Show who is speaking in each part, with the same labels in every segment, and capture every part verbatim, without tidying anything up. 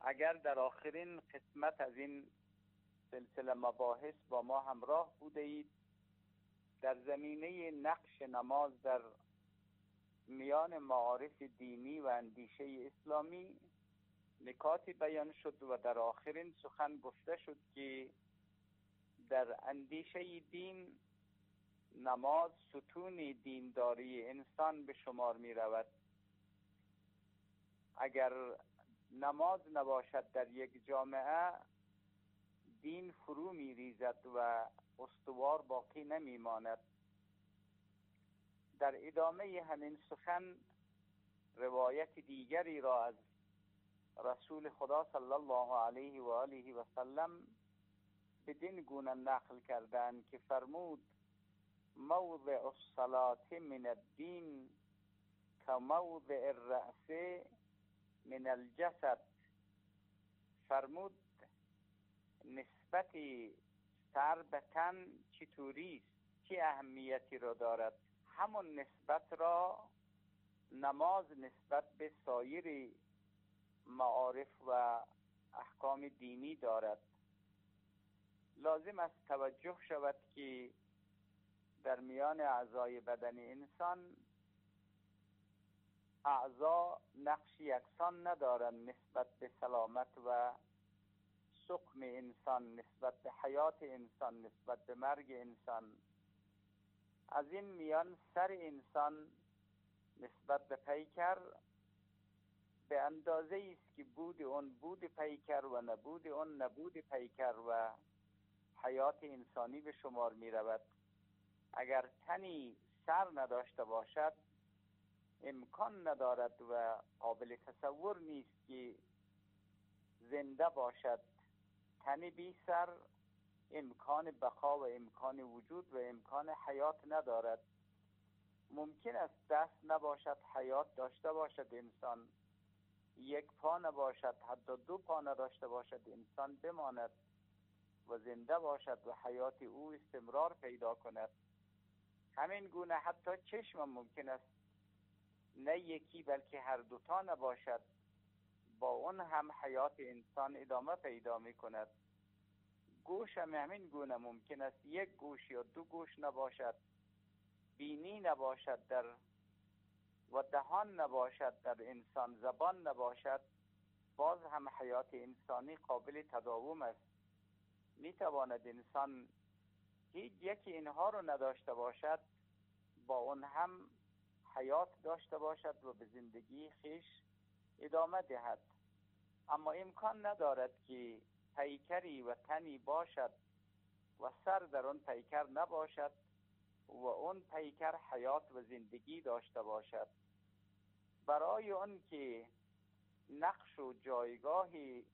Speaker 1: اگر در آخرین قسمت از این سلسله مباحث با ما همراه بوده اید، در زمینه نقش نماز در میان معارف دینی و اندیشه اسلامی نکاتی بیان شد و در آخرین سخن گفته شد که در اندیشه دین نماز ستون دینداری انسان به شمار می رود. اگر نماز نباشد در یک جامعه، دین فرو می ریزد و استوار باقی نمی ماند. در ادامه همین سخن روایت دیگری را از رسول خدا صلی الله علیه و آله و سلم بدین گونه نقل کردند که فرمود: موضع الصلاة من الدین کموضع الرأس من الجسد. فرمود نسبت سر به تن چطوری است، چه اهمیتی را دارد؟ همون نسبت را نماز نسبت به سایر معارف و احکام دینی دارد. لازم است توجه شود که در میان اعضای بدن انسان اعضا نقش یکسان ندارند نسبت به سلامت و سقم انسان، نسبت به حیات انسان، نسبت به مرگ انسان. از این میان سر انسان نسبت به پیکر به اندازه است که بود اون بود پیکر و نبود اون نبود پیکر و حیات انسانی به شمار می رود. اگر تنی سر نداشته باشد امکان ندارد و قابل تصور نیست که زنده باشد. تنی بی سر امکان بقا و امکان وجود و امکان حیات ندارد. ممکن است دست نباشد حیات داشته باشد انسان، یک پا نباشد حتی دو پا نداشته باشد انسان بماند و زنده باشد و حیات او استمرار پیدا کند. همین گونه حتی چشم ممکن است نه یکی بلکه هر دوتا نباشد، با اون هم حیات انسان ادامه پیدا می کند. گوش هم همین گونه ممکن است یک گوش یا دو گوش نباشد، بینی نباشد در و دهان نباشد در انسان، زبان نباشد، باز هم حیات انسانی قابل تداوم است. می تواند انسان هیچ یکی اینها رو نداشته باشد، با اون هم حیات داشته باشد و به زندگی خیش ادامه دهد. اما امکان ندارد که پیکری و تنی باشد و سر در اون پیکر نباشد و اون پیکر حیات و زندگی داشته باشد. برای اون که نقش و جایگاه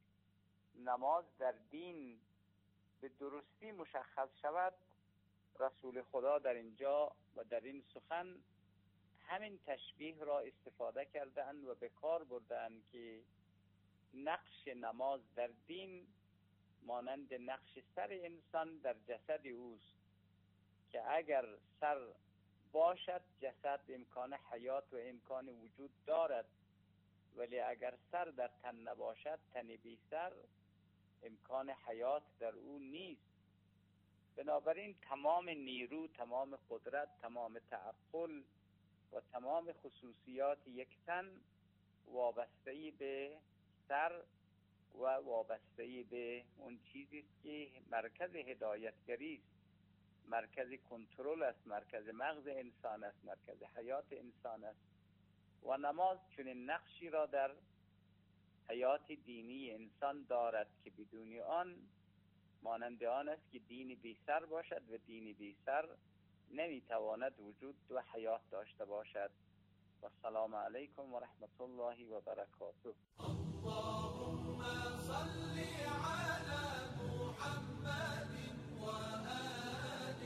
Speaker 1: نماز در دین به درستی مشخص شود، رسول خدا در اینجا و در این سخن همین تشبیه را استفاده کردند و به کار بردند که نقش نماز در دین مانند نقش سر انسان در جسد اوست که اگر سر باشد جسد امکان حیات و امکان وجود دارد، ولی اگر سر در تن نباشد، تن بی سر، امکان حیات در او نیست. بنابراین تمام نیرو، تمام قدرت، تمام تعقل و تمام خصوصیات یک تن وابسته به سر و وابسته به اون چیزی است که مرکز هدایتگری است، مرکز کنترل است، مرکز مغز انسان است، مرکز حیات انسان است. و نماز چنین نقشی را در حیات دینی انسان دارد که بدون آن مانند آن است که دین بی سر باشد و دین بی سر نمیتواند وجود و حیات داشته باشد. و السلام علیکم و رحمت الله و برکاته.
Speaker 2: اللهم صل على محمد و آل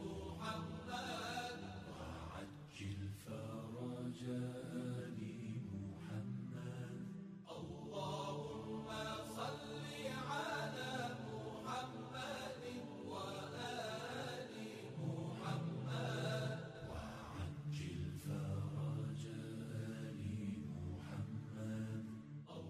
Speaker 2: محمد وعجل فرج آل محمد. اللهم صل على محمد و آل محمد وعجل فرج آل محمد.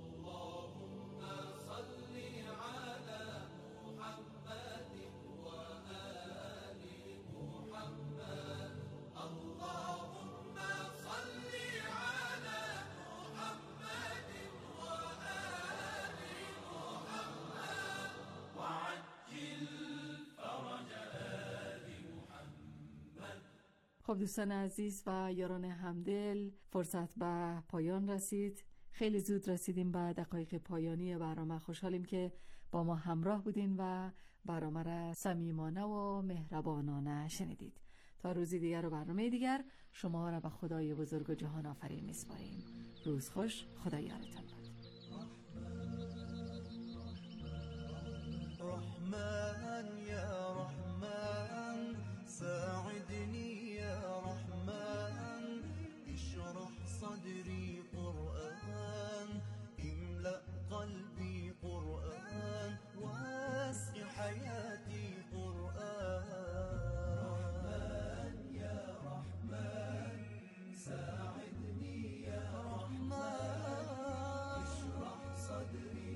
Speaker 3: خب دوستان عزیز و یاران همدل، فرصت به پایان رسید. خیلی زود رسیدیم به دقایق پایانی برنامه. خوشحالیم که با ما همراه بودین و برنامه را صمیمانه و مهربانانه شنیدید. تا روزی دیگر و برنامه دیگر شما را به خدای بزرگ و جهان آفرین میسپاریم. روز خوش، خدا یارتان باد.
Speaker 2: رحمن یا رحمن ساعدني يا رحمن اشرح صدري قرآن املأ قلبي قرآن واسق حياتي قرآن رحمن يا رحمن ساعدني يا رحمن اشرح صدري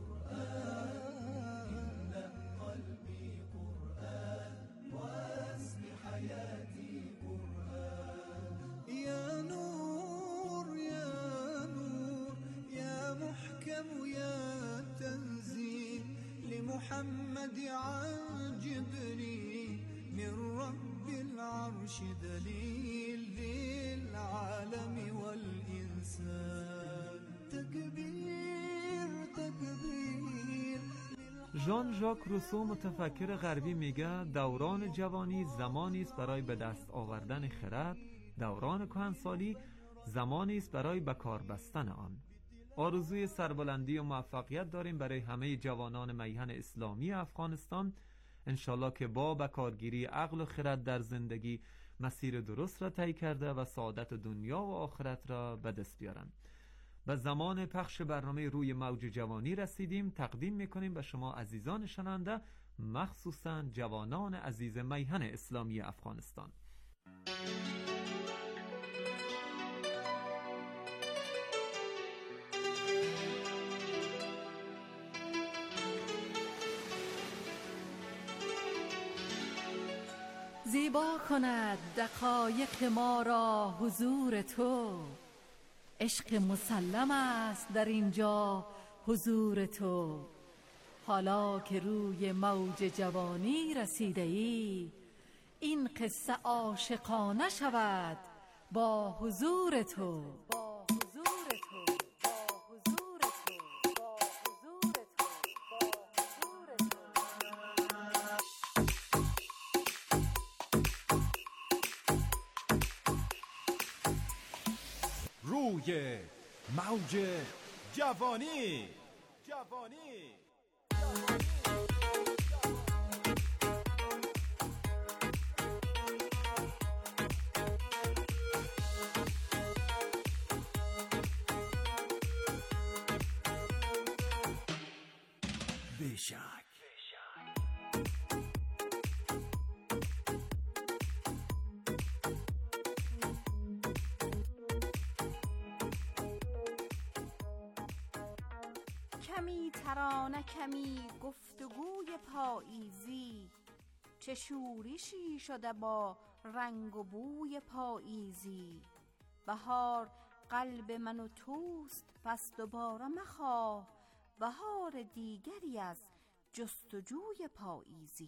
Speaker 2: قرآن املأ قلبي قرآن واسق حياتي قرآن يا نور يا نور يا محكم يا تنزيل لمحمد عن جبريل من رب العرش دليل للعالم والإنسان تكبير تكبير.
Speaker 4: ژان ژاک روسو متفکر غربی میگه دوران جوانی زمانی است برای به دست آوردن خرد، دوران کهنسالی زمانی است برای به کار بستن آن. آرزوی سربلندی و موفقیت داریم برای همه جوانان میهن اسلامی افغانستان، انشالله که با بکارگیری عقل و خرد در زندگی مسیر درست را طی کرده و سعادت دنیا و آخرت را به دست بیارند. به زمان پخش برنامه روی موج جوانی رسیدیم. تقدیم میکنیم به شما عزیزان شنونده، مخصوصا جوانان عزیز میهن اسلامی افغانستان.
Speaker 3: زیبا کند دقایق ما را حضور تو، عشق مسلم است در اینجا حضور تو. حالا که روی موج جوانی رسیده ای، این قصه عاشقانه شود با حضور تو.
Speaker 5: روی موج جوانی جوانی بیشک
Speaker 6: کمی ترانه کمی گفتگوی پاییزی، چه شورشی شده با رنگ و بوی پاییزی. بهار قلب من و توست پس دوباره مخواه، بهار دیگری از جستجوی پاییزی.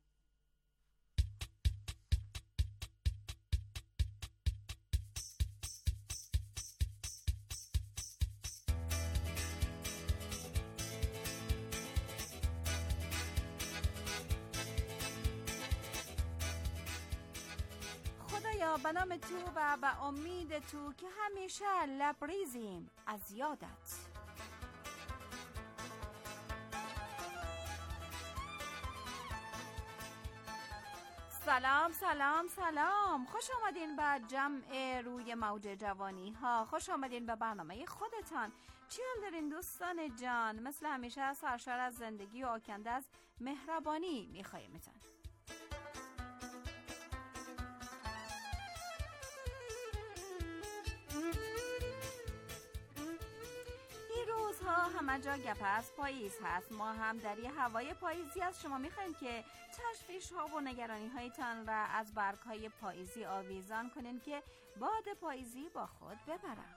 Speaker 6: خدایا به نام تو و به امید تو که همیشه لبریزیم از یادت. سلام سلام سلام، خوش آمدین به جمع روی موج جوانی ها، خوش آمدین به برنامه خودتان. چی حال دارین دوستان جان؟ مثل همیشه سرشار از زندگی و آکنده از مهربانی میخوایمتان. همه جا گپ از پاییز هست. ما هم در یه هوای پاییزی از شما میخوایم که تشویش ها و نگرانی هایتان را از برگ های پاییزی آویزان کنین که باد پاییزی با خود ببرن.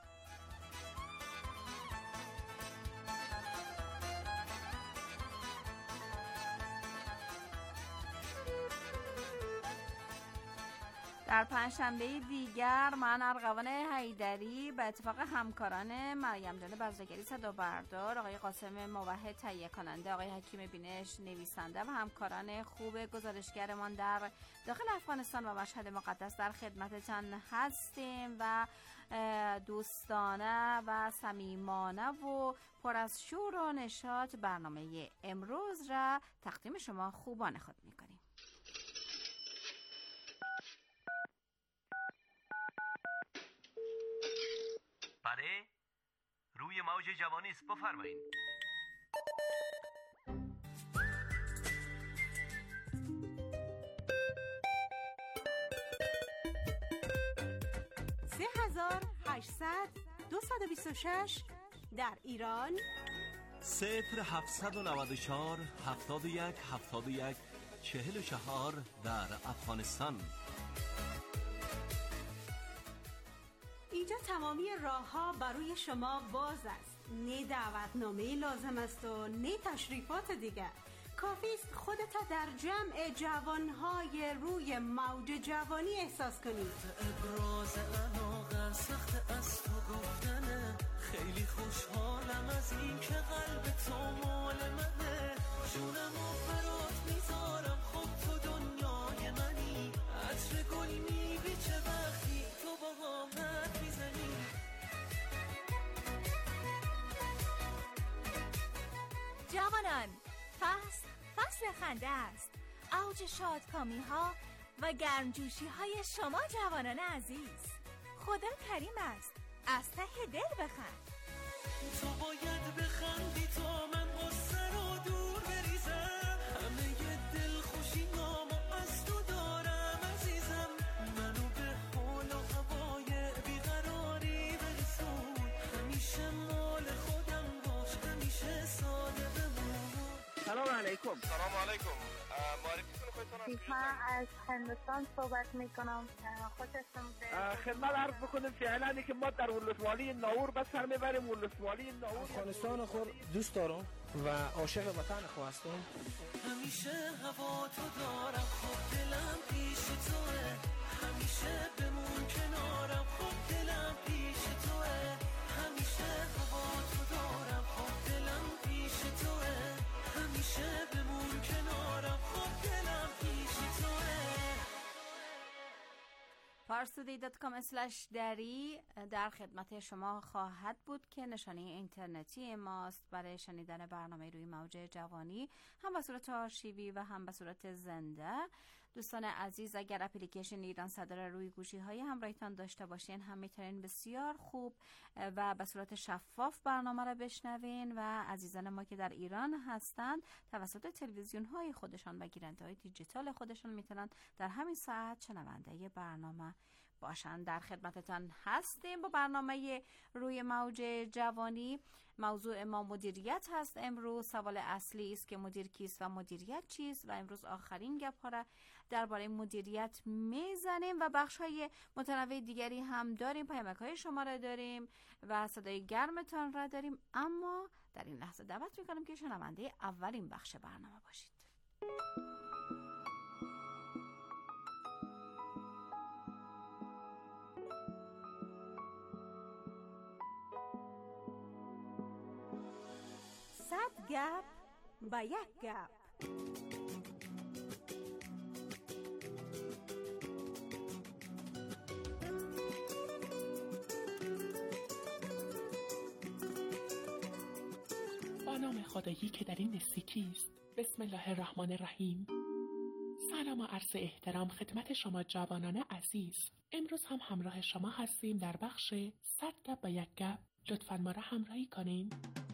Speaker 6: در پنجشنبه دیگر من ارغوان حیدری به اتفاق همکاران مریم جان بزرگری صدا بردار، آقای قاسم موحد تهیه کننده، آقای حکیم بینش نویسنده و همکاران خوب گزارشگرمان در داخل افغانستان و مشهد مقدس در خدمتتان هستیم و دوستانه و صمیمانه و پر از شور و نشاط برنامه امروز را تقدیم شما خوبان خود می‌کنیم.
Speaker 7: بله، روی موج جوانی است، بفرمایید.
Speaker 8: سه هزار هشتصد دویست و بیست و شش در ایران،
Speaker 7: صفر هفتصد و نود و چهار هفتاد و یک هفتاد و یک چهل و چهار در افغانستان.
Speaker 8: اینجا تمامی راه ها برای شما باز است. نه دعوتنامه لازم است و نه تشریفات دیگر. کافی است خودت در جمع جوانهای روی موج جوانی احساس کنید.
Speaker 2: ابراز علاقه سخت از تو گفتنه، خیلی خوشحالم از این که قلب تو مال منه، جونم و برات میذارم، خب تو دنیای منی، عطر گل میبیچه وقتی تو با هم حرف میزنی.
Speaker 9: جوانان، فصل فصل خنده است، اوج شادکامی ها و گرمجوشی های شما جوانان عزیز. خدا کریم است، از ته دل بخند.
Speaker 2: تو باید بخندی تا من غصه رو دور بریزم، همه ی دل خوشی نامو از تو دارم عزیزم، منو به حال و هوای بیقراری برسون، همیشه مال خودم باش، همیشه ساده بمون.
Speaker 10: سلام علیکم.
Speaker 11: سلام علیکم. معرفیتون خودتون
Speaker 12: من از هندوستان صحبت میکنم. خوش هستم.
Speaker 10: خدمت عرض بکنم فعلا که ما در ولسوالی ناور به سر میبریم. ولسوالی ناور
Speaker 13: افغانستان خود دوست دارم و عاشق وطن خود هستم.
Speaker 2: همیشه هوا تو دارم، خب دلم پیش توه، همیشه بمون کنارم، خب دلم پیش توه، همیشه هوا تو دارم، خب دلم پیش توه، همیشه بمون کنارم، خب دلم پیش توه.
Speaker 6: پارسودی دات کام اسلش دری در خدمت شما خواهد بود که نشانه اینترنتی ماست برای شنیدن برنامه روی موج جوانی، هم به صورت آرشیوی و هم به صورت زنده. دوستان عزیز، اگر اپلیکیشن ایران صدا روی گوشی های همراهتان داشته باشین هم میتونین بسیار خوب و به صورت شفاف برنامه را بشنوین و عزیزان ما که در ایران هستند توسط تلویزیون های خودشان و گیرنده های دیجیتال خودشان میتونن در همین ساعت شنونده برنامه باشند. در خدمتتان هستیم با برنامه روی موج جوانی. موضوع ما مدیریت هست. امروز سوال اصلی است که مدیر کیست و مدیریت چیست و امروز آخرین گپ ها را درباره مدیریت میزنیم و بخش های متنوع دیگری هم داریم. پیامک های شما را داریم و صدای گرمتان را داریم، اما در این لحظه دعوت میکنم که شنونده اولین بخش برنامه باشید.
Speaker 8: صد گپ با یک گپ.
Speaker 14: با نام خدایی که در این نزدیکی است. بسم الله الرحمن الرحیم. سلام و عرض احترام خدمت شما جوانان عزیز. امروز هم همراه شما هستیم در بخش صد گپ با یک گپ. لطفاً ما را همراهی کنین.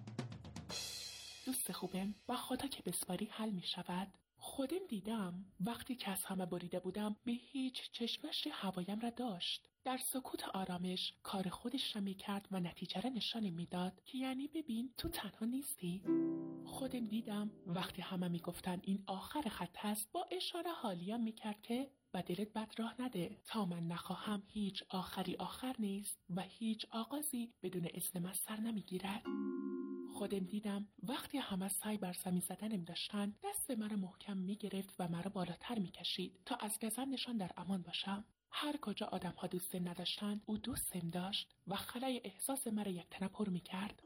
Speaker 14: دوست خوبم، با خدا که بسپاری حل می شود. خودم دیدم وقتی که از همه بریده بودم به هیچ چشمش هوایم را داشت. در سکوت آرامش کار خودش را می کرد و نتیجه را نشانی می داد که یعنی ببین تو تنها نیستی. خودم دیدم وقتی همه می گفتن این آخر خط هست با اشاره حالیم می کرد که و دلت بد راه نده. تا من نخواهم هیچ آخری آخر نیست و هیچ آغازی بدون اذن من سر نمی گیرد. خودم دیدم وقتی همه سعی بر زمین زدنم داشتن دست مرا محکم می گرفت و مرا بالاتر می کشید تا از گزندشان در امان باشم. هر کجا آدم ها دوست نداشتن او دوستم داشت و خلای احساس مرا یک تنه پر می کرد.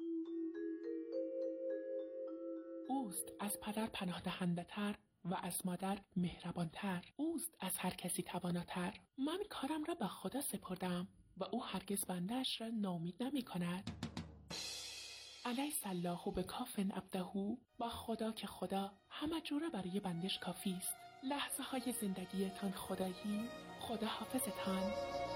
Speaker 14: اوست از پدر پناه دهنده تر و از مادر مهربان تر. اوست از هر کسی تواناتر. من کارم را به خدا سپردم و او هرگز بنده‌اش را ناامید نمی کند. علیس الله به کافن عبدهو، با خدا که خدا همه جوره برای بندش کافی است. لحظه های زندگیتان خدایی، خدا حافظتان.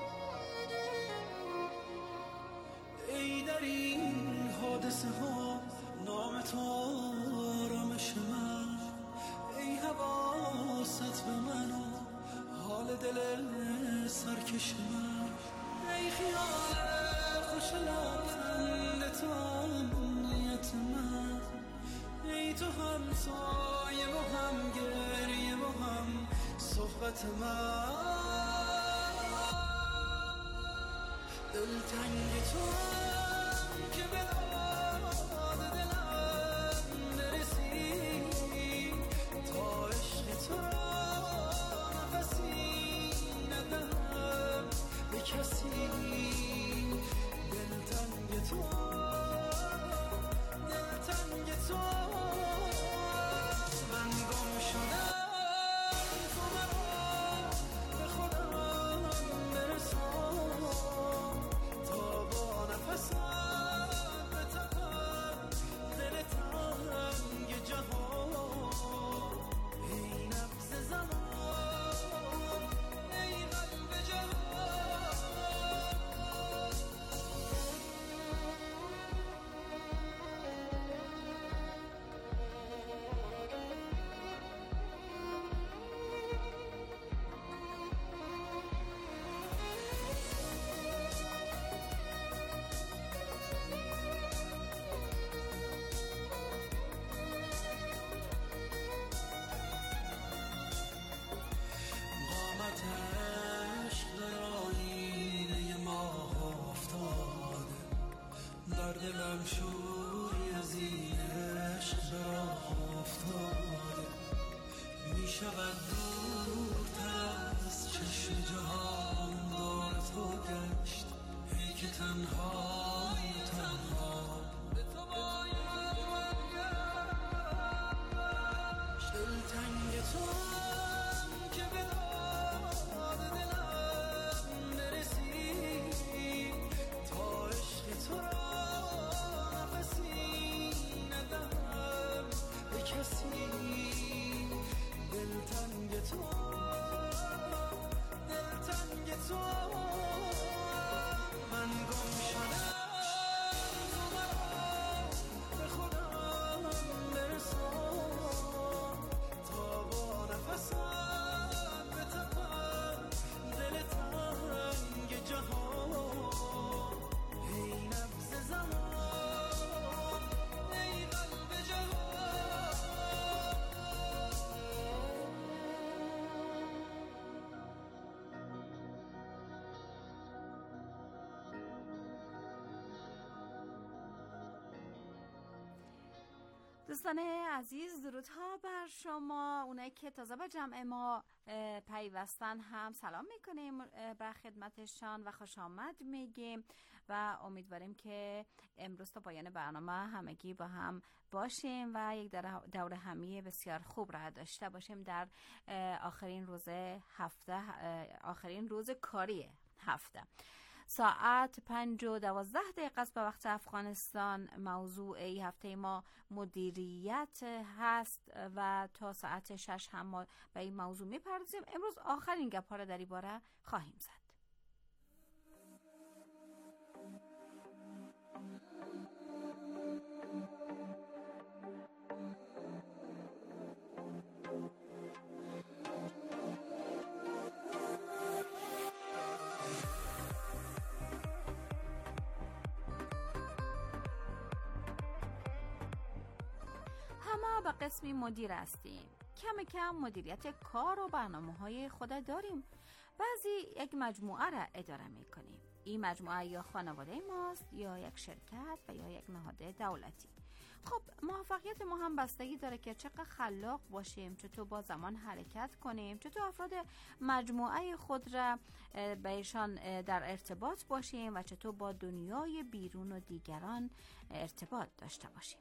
Speaker 2: ای در این حادثه ها نام تو آرامش من، ای حواست به من و حال دل سرکش من، ای خیال خوش لبخند تو امنیت من، ای تو هم سایه و هم گریه و هم صحبت من. دلتنگ تو هم که به داد دلم برسی، تا عشق تو را نفسی ندهم به کسی. دلتنگ تو دلتنگ تو من گم شدم، تو مرا به خودم برسان، تا با نفسم بتپم دل تنگ جهان. ای نبض زمان، ای قلب جهان. قامتش در آینه ماه افتاده، در دلم شوری از این عشق به راه افتاده. می شود دورتر از چشم جهان دار تو گشت، ای که تنهای تنها به تو باید من گشت. دلتنگ تو هم که به داد دلم برسی، تا عشق تو را نفسی ندهم به کسی. دلتنگ تو دلتنگ تو من گم شدم، تو مرا به خودم برسان، تا با نفسم بتپم دل تنگ جهان. ای نبض زمان، ای قلب جهان.
Speaker 6: دوستان عزیز، درودها بر شما. اونایی که تازه به جمع ما پیوستن هم سلام میکنیم به خدمتشان و خوش آمد میگیم و امیدواریم که امروز تا پایان برنامه همگی با هم باشیم و یک دور همی بسیار خوب را داشته باشیم در آخرین روز هفته، آخرین روز کاری هفته. ساعت پنج و دوازده دقیقه است به وقت افغانستان. موضوع ای هفته ما مدیریت هست و تا ساعت شش هم ما به این موضوع میپردازیم. امروز آخرین گپ ها را در این باره خواهیم زد. ما به قسمی مدیر هستیم. کم کم مدیریت کار و برنامه های خود داریم. بعضی یک مجموعه را اداره می کنیم. این مجموعه یا خانواده ماست یا یک شرکت و یا یک نهاد دولتی. خب موفقیت ما هم بستگی داره که چقدر خلاق باشیم، چطور با زمان حرکت کنیم، چطور افراد مجموعه خود را بهشان در ارتباط باشیم و چطور با دنیای بیرون و دیگران ارتباط داشته باشیم.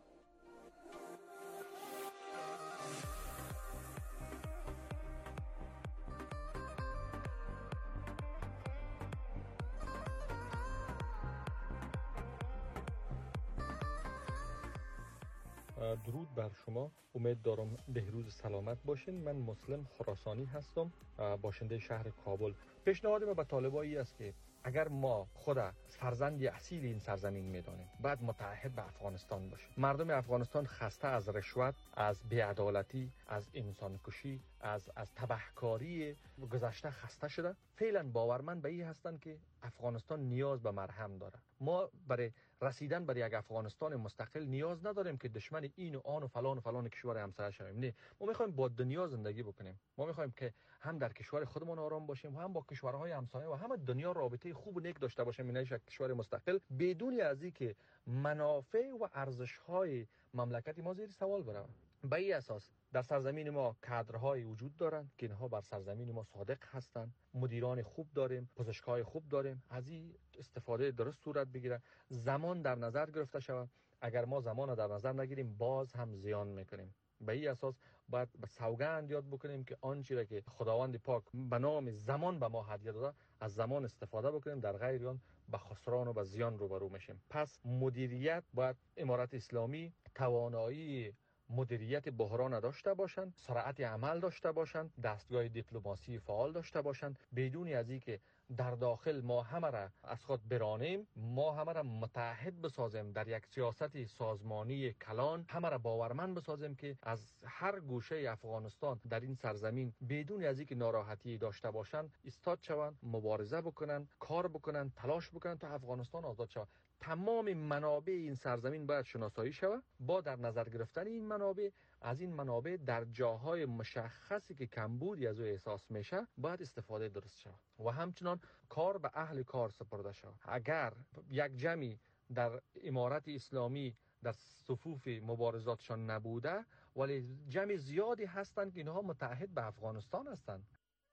Speaker 15: درود بر شما، امید دارم بهروز سلامت باشین. من مسلم خراسانی هستم، باشنده شهر کابل. پیشنهاد من به طالبایی است که اگر ما خود فرزند اصیل این سرزمین میدانیم، بعد متعهد به افغانستان باشیم. مردم افغانستان خسته از رشوت، از بی‌عدالتی، از انسان کشی، از از تبهکاری گذشته خسته شده. فعلا باورمند به این هستند که افغانستان نیاز به مرهم داره. ما برای رسیدن به یک افغانستان مستقل نیاز نداریم که دشمن این و آن و فلان و فلان کشور همسایه شویم. نه، ما میخوایم با دنیا زندگی بکنیم. ما میخوایم که هم در کشور خودمون آرام باشیم و هم با کشورهای همسایه و هم دنیا رابطه خوب و نیک داشته باشیم. این یک کشور مستقل بدون از اینکه منافع و ارزش‌های مملکت ما زیر سوال بره. به این اساس در سرزمین ما کادرهای وجود دارند که اینها بر سرزمین ما صادق هستند، مدیران خوب داریم، پزشکای خوب داریم. از این استفاده درست صورت بگیره، زمان در نظر گرفته شود. اگر ما زمان را در نظر نگیریم باز هم زیان میکنیم. به این اساس باید به سوگند یاد بکنیم که آنچه را که خداوند پاک به نام زمان به ما هدیه داده، از زمان استفاده بکنیم، در غیر آن به خسران و به زیان روبرو میشیم. پس مدیریت باید امارت اسلامی توانایی مدیریت بحران داشته باشند، سرعت عمل داشته باشند، دستگاه دیپلماسی فعال داشته باشند، بدون از اینکه در داخل ما همه را از خود برانیم، ما همه را متحد بسازیم در یک سیاست سازمانی کلان، همه را باورمند بسازیم که از هر گوشه افغانستان در این سرزمین بدون از اینکه ناراحتی داشته باشند ایستاد شوند، مبارزه بکنند، کار بکنند، تلاش بکنند تا افغانستان آزاد شود. تمام منابع این سرزمین باید شناسایی شود. با در نظر گرفتن این منابع، از این منابع در جاهای مشخصی که کمبودی از او احساس میشه باید استفاده درست شود و همچنان کار به اهل کار سپرده شود. اگر یک جمعی در امارت اسلامی در صفوف مبارزاتشان نبوده، ولی جمع زیادی هستند که اینها متحد به افغانستان هستند.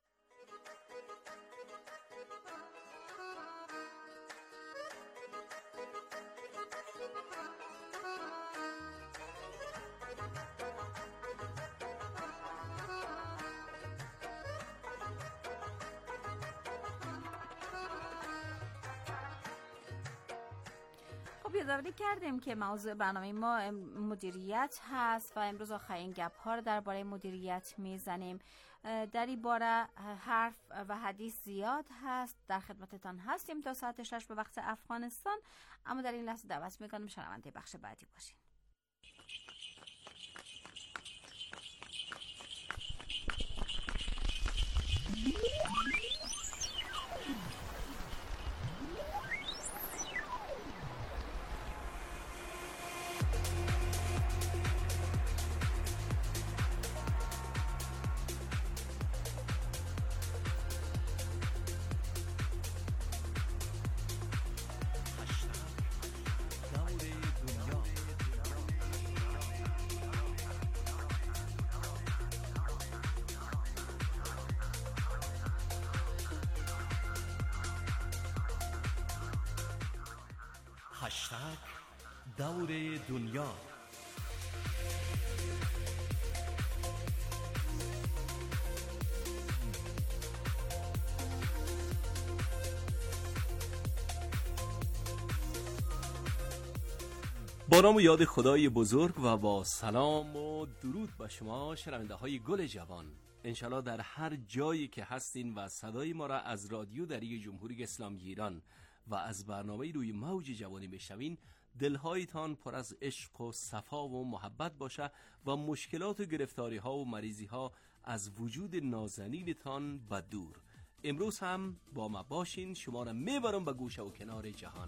Speaker 6: یادآوری کردیم که موضوع برنامه ما مدیریت هست و امروز آخرین گپ ها رو درباره مدیریت میزنیم. در این باره حرف و حدیث زیاد هست. در خدمتتان هستیم تا ساعت شش به وقت افغانستان، اما در این لحظه دعوت میکنم شنونده بخش بعدی باشین.
Speaker 7: هشتگ دور دنیا. با نام و یاد خدای بزرگ و با سلام و درود به شما شنونده های گل جوان. انشالله در هر جایی که هستین و صدای ما را از رادیو دری جمهوری اسلامی ایران و از برنامه روی موج جوانی بشنوین، دلهایتان پر از عشق و صفا و محبت باشه و مشکلات و گرفتاری ها و مریضی ها از وجود نازنینتان به دور. امروز هم با ما باشین، شما را میبرم به گوشه و کنار جهان.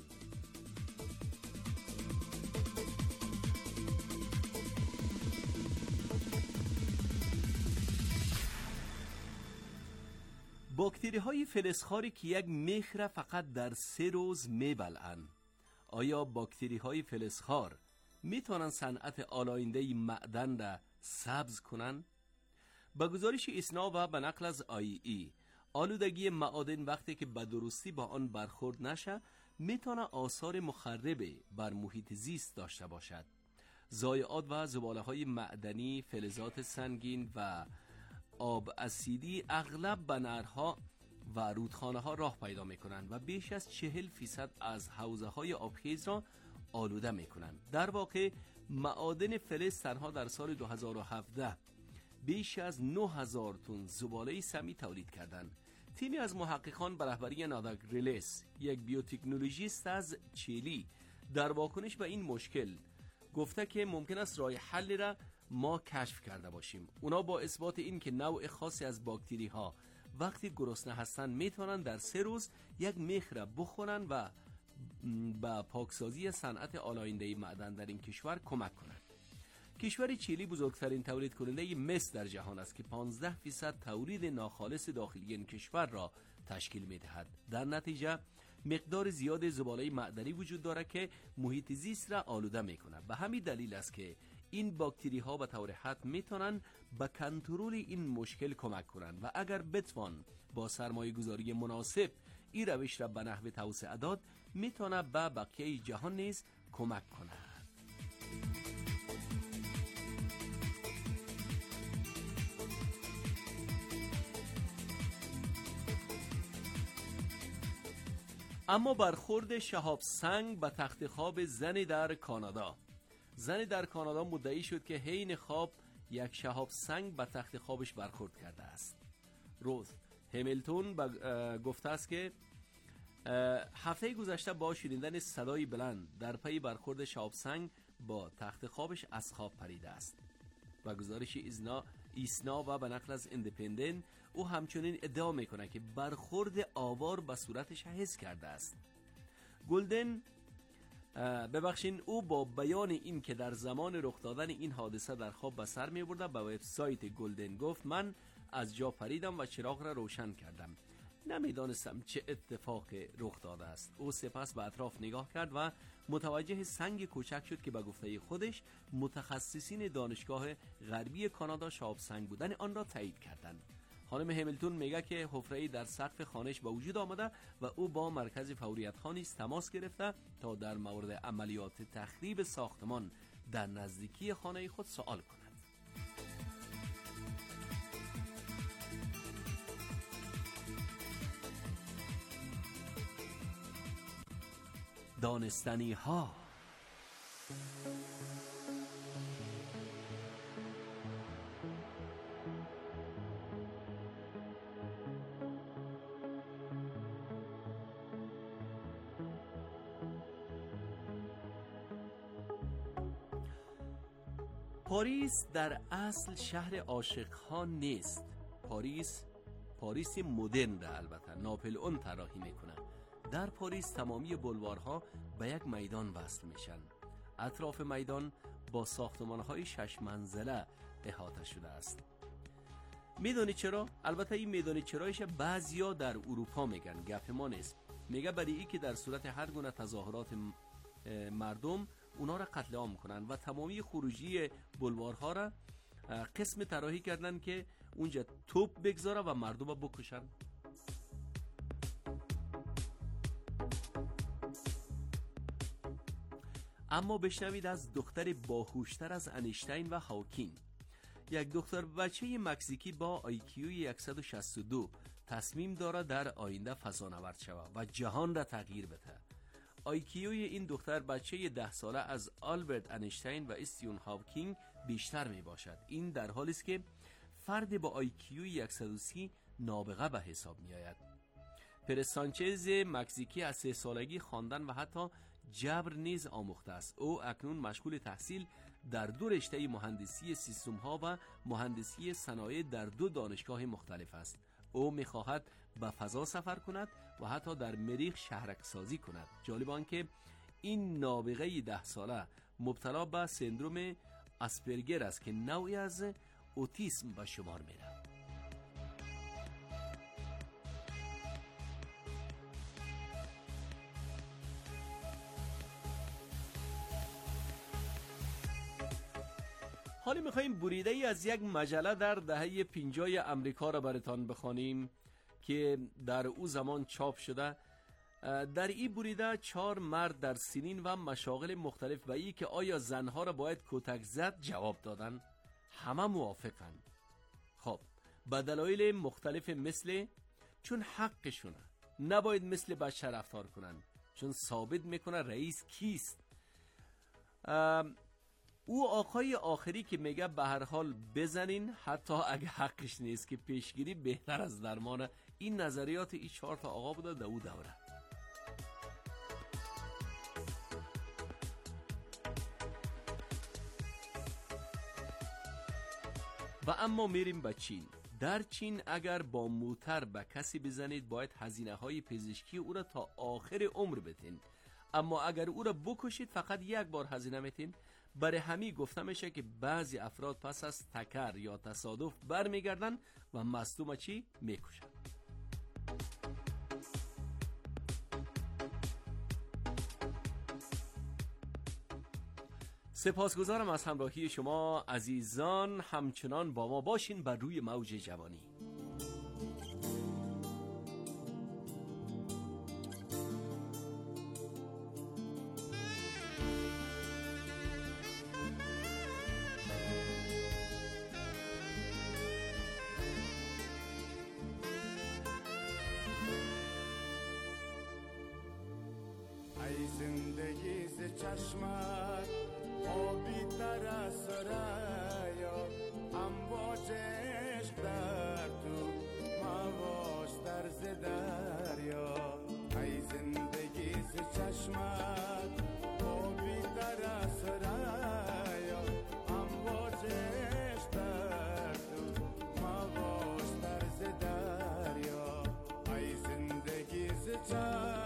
Speaker 7: باکتری های فلزخواری که یک میخ را فقط در سه روز میبلعن. آیا باکتری های فلزخوار میتونن صنعت آلاینده معدن را سبز کنن؟ با گزارش ایسنا و به نقل از آی ای آلودگی معادن وقتی که به درستی با آن برخورد نشه میتونه آثار مخرب بر محیط زیست داشته باشد. ضایعات و زباله‌های معدنی، فلزات سنگین و آب اسیدی اغلب به نهرها و رودخانه‌ها راه پیدا میکنند و بیش از چهل فیصد از حوزه‌های آبخیز را آلوده میکنند. در واقع معادن فلز تنها در سال دو هزار و هفده بیش از نه هزار تن زباله سمی تولید کردند. تیمی از محققان به رهبری نادا گریلس، یک بیوتکنولوژیست از چیلی، در واکنش به این مشکل گفته که ممکن است راه حلی را ما کشف کرده باشیم. اونا با اثبات این که نوع خاصی از باکتری ها وقتی گرسنه هستن میتونن در سه روز یک میخ را بخورن و با پاکسازی صنعت آلاینده معدن در این کشور کمک کنند. کشور چیلی بزرگترین تولید کننده مس در جهان است که پانزده درصد تولید ناخالص داخلی این کشور را تشکیل می‌دهد. در نتیجه مقدار زیاد زباله معدنی وجود دارد که محیط زیست را آلوده می‌کند. به همین دلیل است که این باکتری ها به طور حتم میتونن به کنترل این مشکل کمک کنند و اگر بتوان با سرمایه گذاری مناسب این روش را به نحو توسعه داد میتونه به بقیه جهان نیز کمک کند. اما برخورد شهاب سنگ به تخت خواب زنی در کانادا. زنی در کانادا مدعی شد که حین خواب یک شهاب سنگ به تخت خوابش برخورد کرده است. روز همیلتون گفته است که هفته گذشته با شنیدن صدای بلند در پی برخورد شهاب سنگ با تخت خوابش از خواب پریده است. و گزارش ایسنا ایسنا و به نقل از ایندیپندنت او همچنین ادعا میکنه که برخورد آوار به صورتش حس کرده است. گلدن ببخشین او با بیان این که در زمان رخ دادن این حادثه در خواب به سر می برده به وبسایت گلدن گفت من از جا پریدم و چراغ را روشن کردم. نمیدانستم چه اتفاقی رخ داده است. او سپس به اطراف نگاه کرد و متوجه سنگ کوچک شد که به گفته خودش متخصصین دانشگاه غربی کانادا شهاب سنگ بودن آن را تایید کردند. خانم همیلتون میگه که حفره‌ای در سقف خانه‌اش به وجود آمده و او با مرکز فوریت ها نیز تماس گرفته تا در مورد عملیات تخریب ساختمان در نزدیکی خانه خود سوال کند. دانستنی ها. پاریس در اصل شهر عاشق‌ها نیست. پاریس پاریس مدرن را البته ناپلئون طراحی میکنه. در پاریس تمامی بلوارها به یک میدان وصل میشن. اطراف میدان با ساختمان‌های شش منزله احاطه شده است. میدونی چرا؟ البته این میدانی چرایش بعضیا در اروپا میگن، گپ ما نیست. میگه بدیهی که در صورت هر گونه تظاهرات مردم اونا را قتل عام کنن و تمامی خروجی بلوارها را قسم طراحی کردن که اونجا توپ بگذاره و مردم را بکشن. اما بشنوید از دختر باهوشتر از انیشتین و هاوکینگ. یک دختر بچه مکزیکی با آیکیو صد و شصت و دو تصمیم داره در آینده فضانورد شود و جهان را تغییر بده. آیکیوی این دختر بچه ده ساله از آلبرت انیشتین و استیون هاوکینگ بیشتر می باشد. این در حالی است که فرد با آیکیوی صد و سی نابغه به حساب می آید. پرس سانچز مکزیکی از سه سالگی خواندن و حتی جبر نیز آموخته است. او اکنون مشغول تحصیل در دو رشته مهندسی سیستم ها و مهندسی صنایع در دو دانشگاه مختلف است. او می‌خواهد به فضا سفر کند و حتی در مریخ شهرک سازی کند. جالب آن که این نابغه ده ساله مبتلا به سندروم اسپرگر است که نوعی از اوتیسم به شمار می‌رود. حالا میخواییم بریده ای از یک مجله در دهه پنجاه امریکا را براتان بخوانیم که در او زمان چاپ شده. در این بریده چهار مرد در سنین و مشاغل مختلف و ای که آیا زنها را باید کتک زد جواب دادن. همه موافقن. خب به دلایل مختلف، مثل چون حقشونه، نباید مثل بچه رفتار کنن، چون ثابت میکنه رئیس کیست. او آقای آخری که میگه به هر حال بزنین حتی اگه حقش نیست، که پیشگیری بهتر از درمانه. این نظریات این چهار تا آقا بوده در او دوره. و اما میریم به چین. در چین اگر با موتر به کسی بزنید باید هزینه های پزشکی او را تا آخر عمر بتین، اما اگر او را بکشید فقط یک بار هزینه میتین. برای همین گفته میشه که بعضی افراد پس از تکر یا تصادف برمیگردن و مصدوم چی میکشن. سپاسگزارم از همراهی شما عزیزان. همچنان با ما باشین بر روی موج جوانی.
Speaker 2: ای زندگی ز چشمت آبی تر از سرایا، امواج عشق در تو مواج در ز دریا. ای زندگی ز چشمت آبی تر از سرایا، امواج عشق در تو مواج در ز دریا. ای زندگی ز چشمت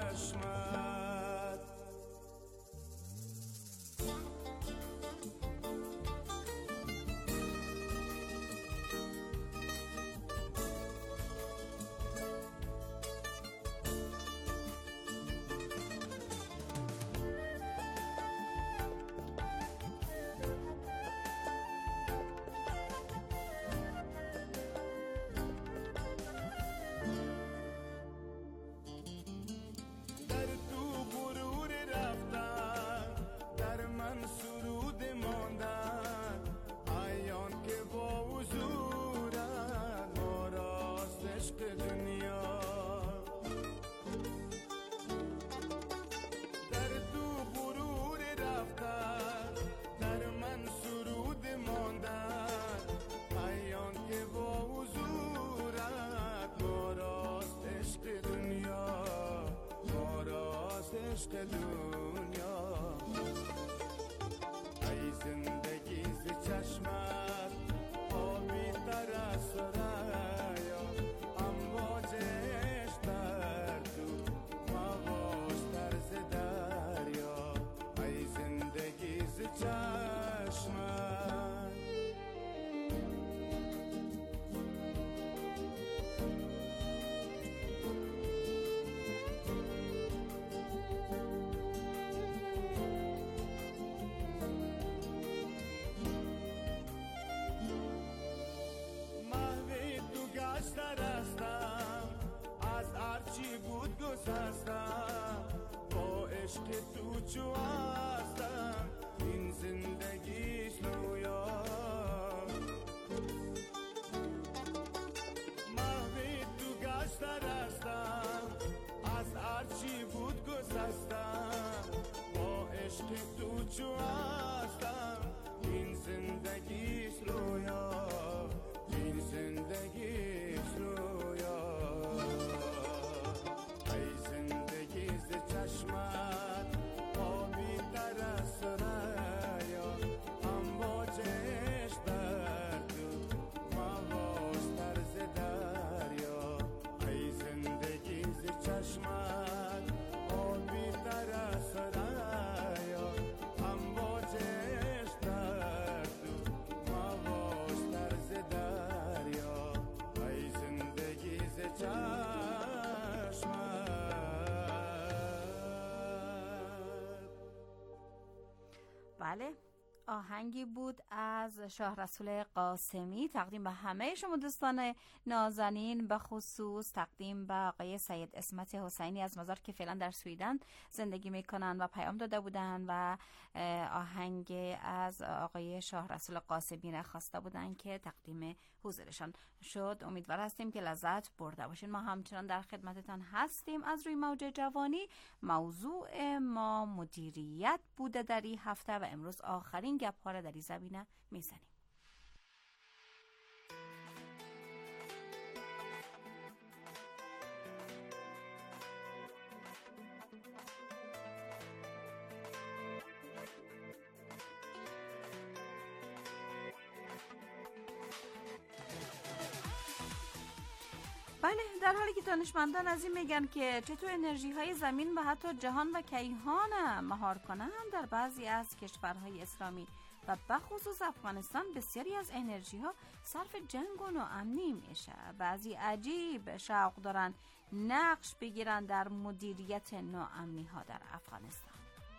Speaker 2: عشق دنیا. ای زندگی ز چشمت آبی تر از سرایا، امواج عشق در تو مواج در ز دریا. ای زندگی ز چشمت با عشق تو چو هستم، این زندگیش رویا. محو تو گشتر هستم، از هرچی بود گذشتم. با عشق تو چو هستم، این زندگیش رویا، این زندگیش رویا. چشمت آبی تر از سرایا، امواج عشق در تو مواج در ز دریا. ای زندگی ز چشمت آبی تر از سرایا، امواج عشق در تو مواج در ز دریا. ای زندگی ز چشمت.
Speaker 6: بله آهنگی بود از شاه رسول قاسمی، تقدیم به همه شما دوستان نازنین، به خصوص تقدیم به آقای سید اسمت حسینی از مزار که فعلا در سویدن زندگی میکنن و پیام داده بودن و آهنگ از آقای شاه رسول قاسمی را خواسته بودن که تقدیم حضورشان شد. امیدوار هستیم که لذت برده باشین. ما همچنان در خدمتتان هستیم از روی موج جوانی. موضوع ما مدیریت بوده در این هفته و امروز آخرین گپ ها را در این زمینه میزنیم. بله، در حالی که دانشمندان از این میگن که چطور انرژی های زمین و حتی جهان و کیهان مهار کنن، در بعضی از کشورهای اسلامی و بخصوص افغانستان بسیاری از انرژی ها صرف جنگ و ناامنی میشه. بعضی عجیب شوق دارن نقش بگیرن در مدیریت ناامنی ها در افغانستان.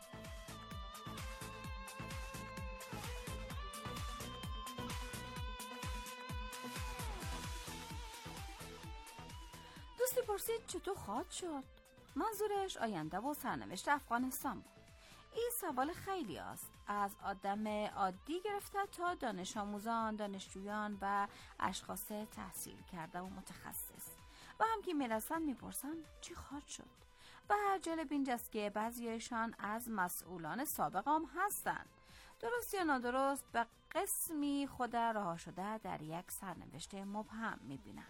Speaker 6: دوستی پرسید چطور خواهد شد؟ منظورش آینده و سرنوشت افغانستان بود. این سوال خیلی است، از آدم عادی گرفته تا دانش آموزان، دانشجویان و اشخاص تحصیل کرده و متخصص و هم که میرسن میپرسن چی خواهد شد. و جالب اینجاست که بعضیشان از مسئولان سابق هم هستن، درست یا نادرست به قسمی خود رها شده در یک سرنوشت مبهم میبینن.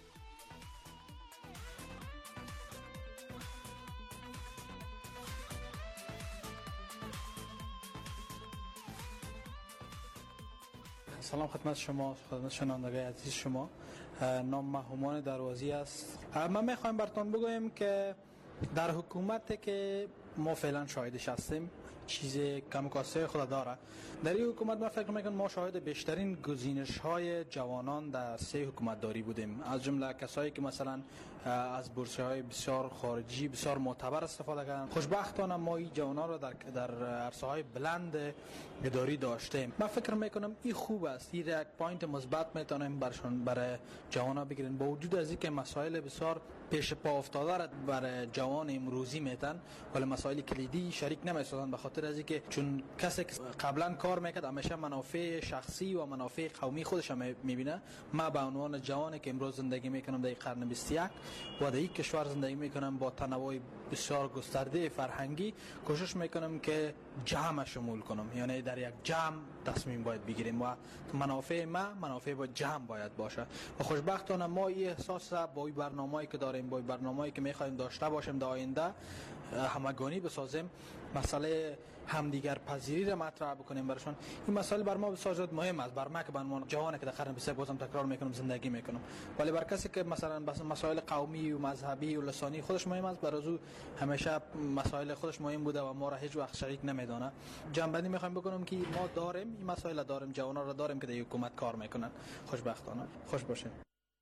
Speaker 13: سلام خدمت شما، خدمت شنوندگان عزیز شما. نام من هومان دروازی است. من میخوایم براتون بگویم که در حکومتی که ما فعلا شاهدش هستیم چیز کم و کاسه خود داره. در این حکومت من فکر میکنم ما شاهد بیشترین گزینش های جوانان در سه حکومت داری بودیم، از جمله کسایی که مثلا از بورسه های بسیار خارجی بسیار معتبر استفاده کردن. خوشبختانه ما این جوانان را در در عرصه های بلند اداری داشتیم. من فکر میکنم این خوب است، این یک پوینت مثبت میتونیم برشون برای جوانان بگیریم، با وجود از اینکه مسائل بسیار پیش پا افتاده را برای جوان امروزی میتن، ولی مسائل کلیدی شریک نمیسازن، به خاطر از اینکه چون کسی که قبلا کار میکرد همیشه منافع شخصی و منافع قومی خودش میبینه. من به عنوان جوانی که امروز زندگی میکنم در قرن بیست و یک و در این کشور زندگی میکنم با تنوع بسیار گسترده فرهنگی، کوشش میکنم که جمع شمول کنم، یعنی در یک جمع تصمیم باید بگیریم و منافع ما منافع با جمع باید باشه. و خوشبختانه ما این احساس با این برنامه‌ای که داریم، با این برنامه‌ای که میخوایم داشته باشیم در آینده همگانی بسازیم، مسئله همدیگر پذیری را مطرح بکنیم برشون. این مسئله بر ما بسیار مهم است، بر ما که بر ما جوانی که در قرن بیست و یک بازم تکرار میکنم زندگی میکنم، ولی بر کسی که مثلا بس مسائل قومی و مذهبی و لسانی خودش مهم است، بر او همیشه مسائل خودش مهم بوده و ما را هیچ وقت شریک نمیدونه. جنبندی میخوایم بکنم که ما داریم این مسائل داریم، جوانا را داریم که در حکومت کار میکنن. خوشبختانه خوش باشین.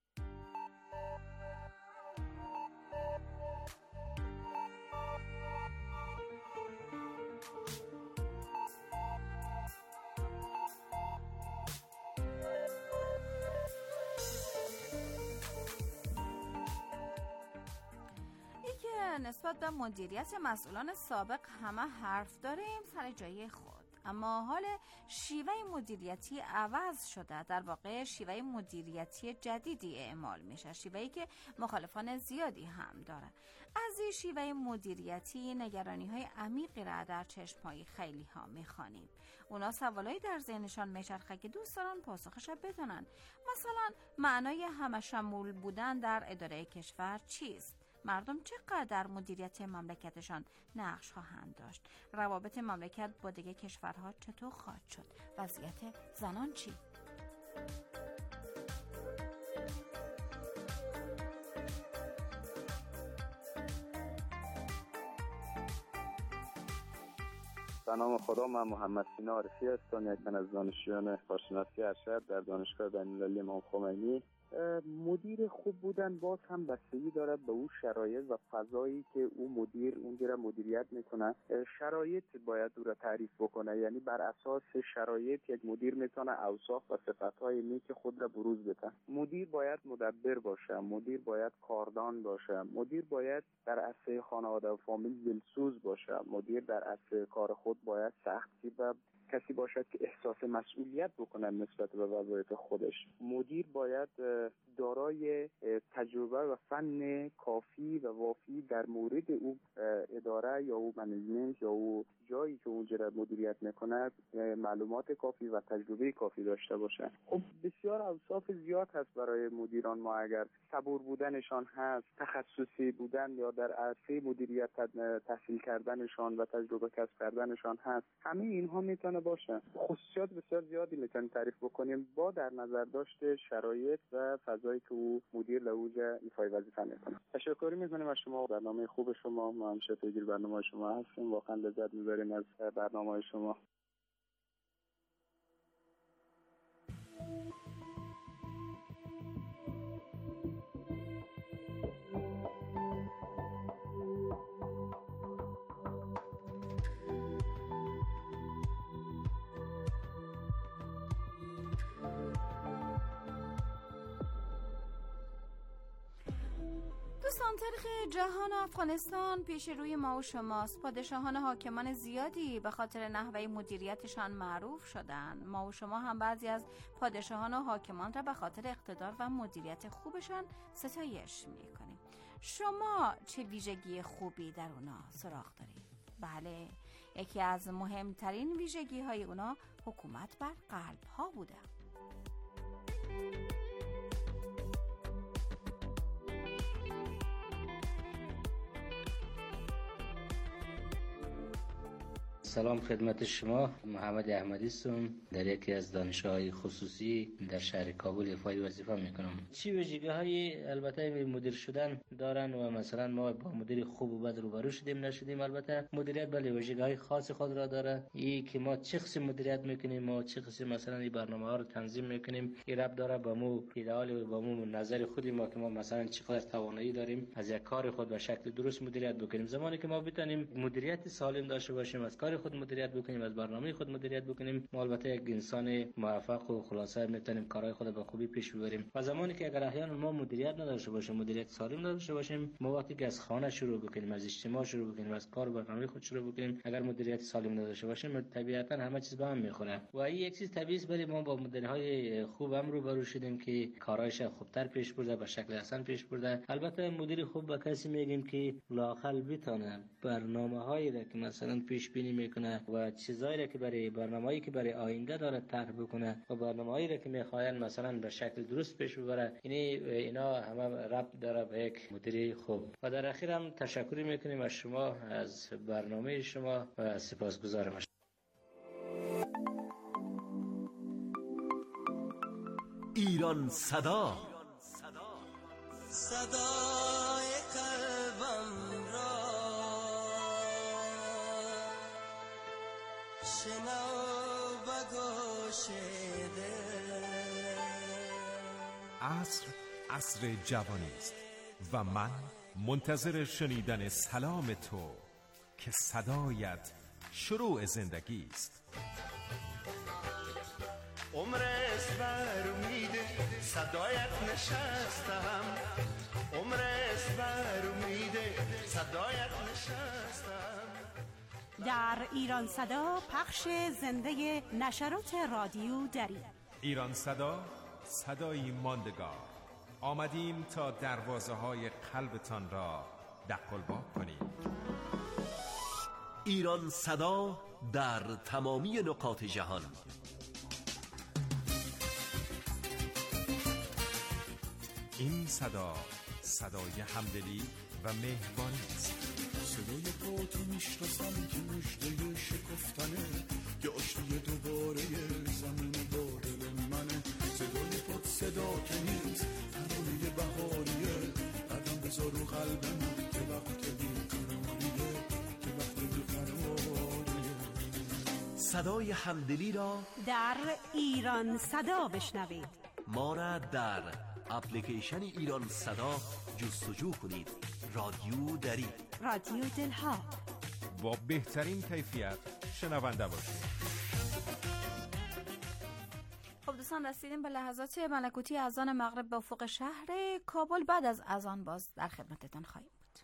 Speaker 6: نسبت به مدیریت مسئولان سابق همه حرف داریم سر جای خود، اما حال شیوه مدیریتی عوض شده. در واقع شیوه مدیریتی جدیدی اعمال میشه، شیوهی که مخالفان زیادی هم داره. از این شیوه مدیریتی نگرانی های عمیقی را در چشمهای خیلی ها میخوانیم. اونا سوالایی در ذهنشان میچرخه که دوست دارن پاسخش بدونن. مثلا معنای همه شمول بودن در اداره کشور چیست؟ مردم چقدر در مدیریت مملکتشان نقش خواهند داشت؟ روابط مملکت با دیگه کشورها چطور خواهد شد؟ وضعیت زنان چی؟
Speaker 16: به نام خدا، من محمد سینا عارفی هستم، یک از دانشجویان کارشناسی ارشد در دانشگاه بین‌المللی امام خمینی. مدیر خوب بودن باز هم بستگی داره به اون شرایط و فضایی که اون مدیر اونجا مدیریت میکنه. شرایط باید او را تعریف بکنه، یعنی بر اساس شرایط یک مدیر میتونه اوصاف و صفاتهای نیک خود را بروز بده. مدیر باید مدبر باشه، مدیر باید کاردان باشه، مدیر باید در عرصه خانواده و فامیل دلسوز باشه، مدیر در عرصه کار خود باید سختی و کسی باشد که احساس مسئولیت بکنه نسبت به وظایف خودش. مدیر باید دارای تجربه و فن کافی و وافی در مورد او اداره یا او منیجمنت یا او جایی که اونجا مدیریت میکنه معلومات کافی و تجربه کافی داشته باشه. خب بسیار اوصاف زیاد هست برای مدیران. ما اگر صبور بودنشان هست، تخصصی بودن یا در عرصه مدیریت تحصیل کردنشان و تجربه کسب کردنشان هست، همه اینها میتونه باشه. خصوصیات بسیار زیادی میتونیم تعریف بکنیم با در نظر داشته شرایط و فضایی که او مدیر لوجه ایفای وظیفه میکنه. تشکر میکنیم از شما، برنامه خوب شما. ما همیشه پیگیر برنامه شما هستیم، واقعا لذت میبریم از برنامه شما.
Speaker 6: دوستان، تاریخ جهان و افغانستان پیش روی ما و شماست. پادشاهان و حاکمان زیادی به خاطر نحوه مدیریتشان معروف شدند. ما و شما هم بعضی از پادشاهان و حاکمان را به خاطر اقتدار و مدیریت خوبشان ستایش میکنیم. شما چه ویژگی خوبی در اونا سراغ دارید؟ بله، یکی از مهمترین ویژگی های اونا حکومت بر قلب ها بوده.
Speaker 17: سلام خدمت شما، محمد احمدی هستم، در یکی از دانشگاه‌های خصوصی در شهر کابل ایفای وظیفه میکنم. چی ویژگی‌های البته مدیر شدن دارن و مثلا ما با مدیر خوب و بد روبرو شدیم نشدیم. البته مدیریت بله ویژگی‌های خاص خود را داره. این که ما چه قسم مدیریت میکنیم، ما چه قسم مثلا این برنامه‌ها رو تنظیم میکنیم، این ربط داره با مو ایدئال و با مو نظر خودی ما که ما مثلا چقدر توانایی داریم از یک کار خود به شکل درست مدیریت بکنیم. زمانی که ما بتونیم مدیریت سالم داشته باشیم، از کار خود مدیریت بکنیم، از برنامه خود مدیریت بکنیم، ما البته یک انسان موفق و خلاصه میتونیم کارهای خود به خوبی پیش ببریم. و زمانی که اگر احیانا ما مدیریت نداشته باشیم، مدیریت سالم نداشته باشیم، ما وقتی که از خانه شروع بکنیم، از اجتماع شروع بکنیم، از کار و برنامه خود شروع بکنیم، اگر مدیریت سالم نداشته باشیم طبیعتا همه چیز به هم میخوره. و این یک چیز طبیعی است، ولی ما با مدیرهای خوب هم روبرو شدیم که کارایش خوبتر پیش برده، به شکل احسن پیش برده. البته مدیر خوب به کسی میگیم که لااقل بتونه برنامه‌هایی را که مثلا پیش بینی میکنه و چیزایی را که برای برنامه‌ای که برای آینده داره طرح بکنه و برنامه‌ای را که میخواین مثلا به شکل درست پیش ببره، یعنی اینا همه ربط داره به یک مدیر خوب. و در اخیر هم تشکر میکنیم از شما، از برنامه شما و سپاسگزارم.
Speaker 7: ایران صدا،
Speaker 2: صدای قلبم را شنو و گوش ده.
Speaker 5: عصر عصر جوانی است و من منتظر شنیدن سلام تو که صدایت شروع زندگی است.
Speaker 2: عمر اسبر امیده صدایت نشستم، عمر اسبر امیده صدایت نشستم.
Speaker 8: در ایران صدا پخش زنده نشرات رادیو دری.
Speaker 5: ایران صدا، صدایی ماندگار. آمدیم تا دروازه های قلبتان را دقلبا کنیم.
Speaker 7: ایران صدا در تمامی نقاط جهان.
Speaker 5: این صدا صدای همدلی و مهربانی است.
Speaker 2: صدای پاتو میشناسم که مژده شکفتنه، که آشتی دوباره زمین با دل منه. صدای پات صدا که نیست، ترانه بهاریه. قدم بذار رو قلب من که وقت بیقراریه، که وقت بیقراریه.
Speaker 7: صدای همدلی را
Speaker 8: در ایران صدا بشنوید.
Speaker 7: ما را در اپلیکیشن ایران صدا جستجو کنید. رادیو دری،
Speaker 8: رادیو دلها،
Speaker 5: با بهترین کیفیت شنونده باشید.
Speaker 6: خب دوستان، رسیدیم به لحظات ملکوتی اذان مغرب به افق شهر کابل. بعد از اذان باز در خدمتتان خواهیم بود.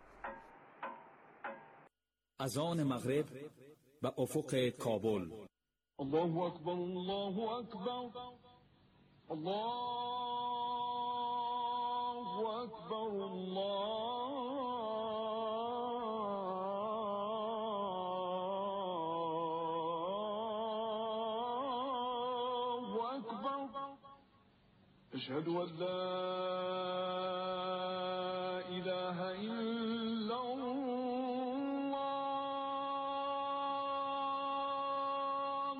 Speaker 18: اذان مغرب به افق کابل.
Speaker 2: الله اکبر، الله اکبر، الله اکبر، الله أشهد أن لا إله إلا الله،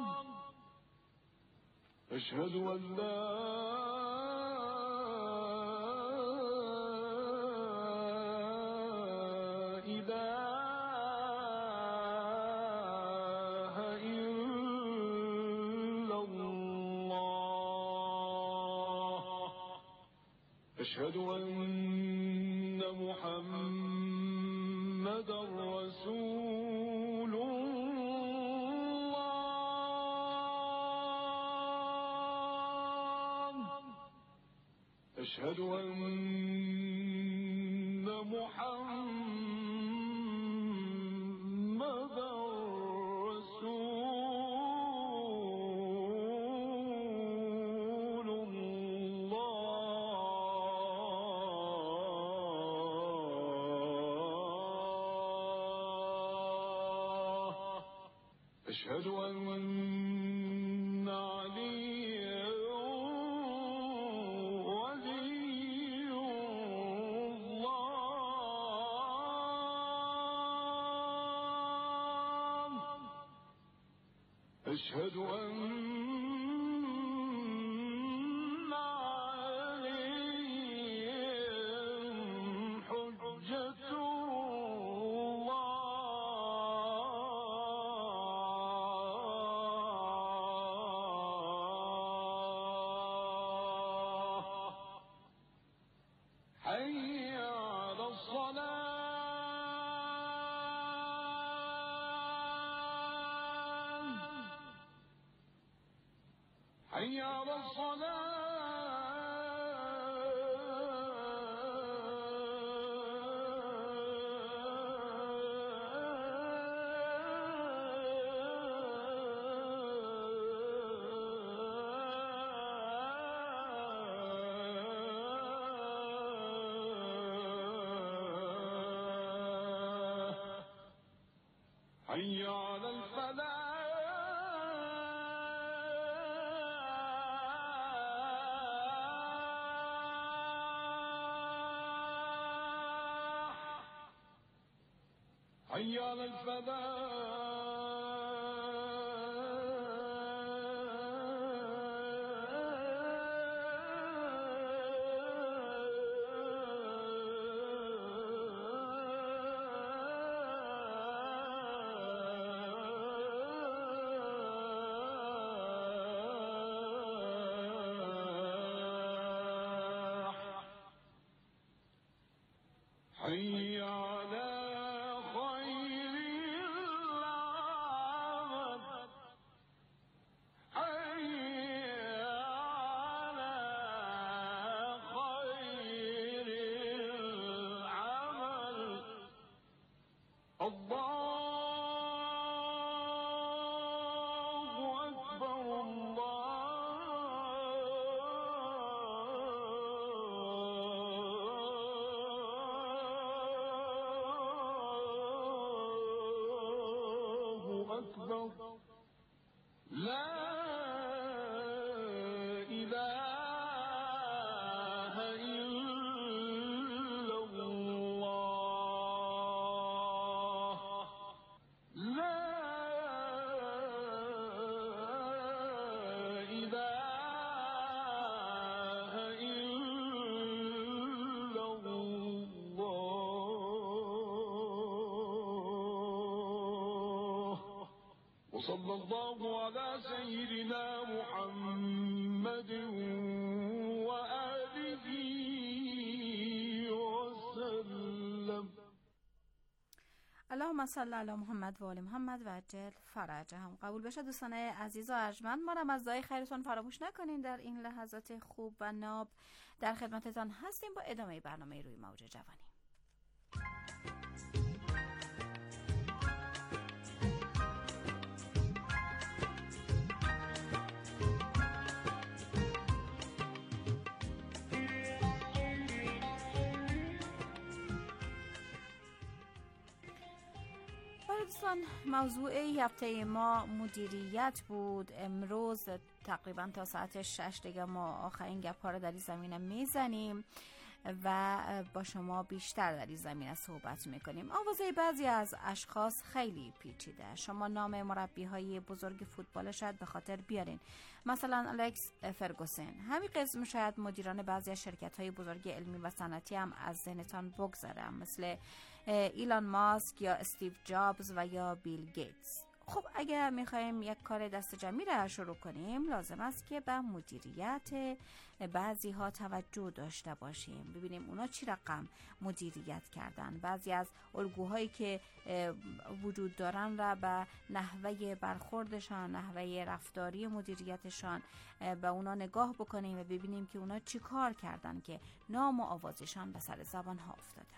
Speaker 2: أشهد أن لا إله إلا الله، أشهد أن محمدا رسول الله، أشهد أن محمدا رسول الله، أشهد أن عليا ولي الله، أشهد أن عليهم حجة الله، حي على الصلاة، حي على الصلاة، حي على الفلاح، حي على الفلاح، حي على خير الله.
Speaker 19: وصلى الله على سيدنا محمد وآله وسلم.
Speaker 6: اللهم صل علی محمد و آل محمد و عجل فرجهم. قبول بشه دوستان عزیز و ارجمند، ما را از دعای خیرتون فراموش نکنین. در این لحظات خوب و ناب در خدمتتان هستیم با ادامه برنامه روی موج جوانی. دوستان موضوع هفته ما مدیریت بود. امروز تقریبا تا ساعت شش دیگه ما آخرین گپ ها رو در این زمینه میزنیم و با شما بیشتر در این زمینه صحبت میکنیم. آوازه بعضی از اشخاص خیلی پیچیده. شما نام مربی های بزرگ فوتبال شاید به خاطر بیارین، مثلا الکس فرگوسن. همین قسم شاید مدیران بعضی از شرکت های بزرگ علمی و صنعتی هم از ذهنتان بگذره، مثل ایلان ماسک یا استیو جابز و یا بیل گیتس. خب اگر میخوایم یک کار دست جمعی را شروع کنیم، لازم است که به مدیریت بعضی ها توجه داشته باشیم، ببینیم اونا چی رقم مدیریت کردن. بعضی از الگوهایی که وجود دارن را به نحوه برخوردشان، نحوه رفتاری مدیریتشان به اونا نگاه بکنیم و ببینیم که اونا چی کار کردن که نام و آوازشان به سر زبان ها افتادن.